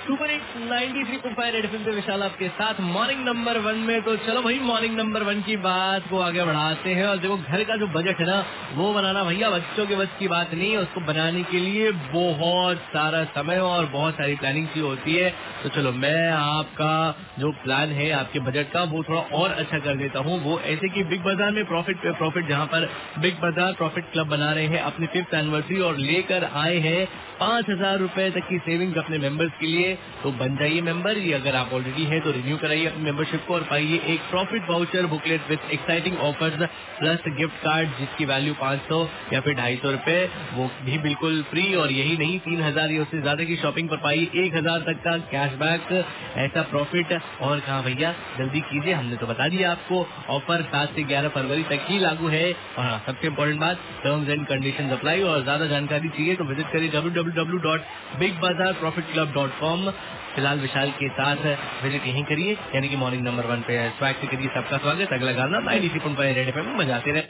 Super hit 93.5 red FM पे विशाल आपके साथ मॉर्निंग नंबर 1 में। तो चलो भाई मॉर्निंग नंबर 1 की बात को आगे बढ़ाते हैं। और देखो घर का जो बजट है ना वो बनाना भैया बच्चों के बस की बात नहीं है। उसको बनाने के लिए बहुत सारा समय और बहुत सारी प्लानिंग की होती है। तो चलो मैं आपका जो प्लान है आपके बजट का वो थोड़ा और अच्छा कर देता हूँ। वो ऐसे कि बिग बाजार में प्रॉफिट पे प्रॉफिट, जहाँ पर बिग बाजार प्रॉफिट क्लब बना रहे हैं अपनी 5th एनिवर्सरी और लेकर आए हैं 5,000 रुपए तक की सेविंग अपने मेंबर्स के लिए। तो बन जाइए मेंबर। ये अगर आप ऑलरेडी है तो रिन्यू कराइए अपनी मेंबरशिप को और पाइए एक profit voucher booklet with exciting offers plus gift card जिसकी वैल्यू 500 या फिर 250 रुपए, वो भी बिल्कुल फ्री। और यही नहीं, 3,000 या उससे ज्यादा की शॉपिंग पर पाइए 1,000 तक का कैशबैक। ऐसा प्रॉफिट और कहाँ भैया, जल्दी कीजिए, हमने तो बता दिया आपको। ऑफर 7 से 11 फरवरी तक ही लागू है। और हाँ, सबसे इम्पोर्टेंट बात, टर्म्स एंड कंडीशंस अप्लाई। और ज्यादा जानकारी चाहिए तो विजिट करिए www.bigbazarprofitclub.com। फिलहाल विशाल के साथ विजिट यहीं करिए, यानी कि मॉर्निंग नंबर 1 पे। स्वैग से करिए सबका स्वागत। अगला गाना 93.5 रेड एफएम में बजाते रहे।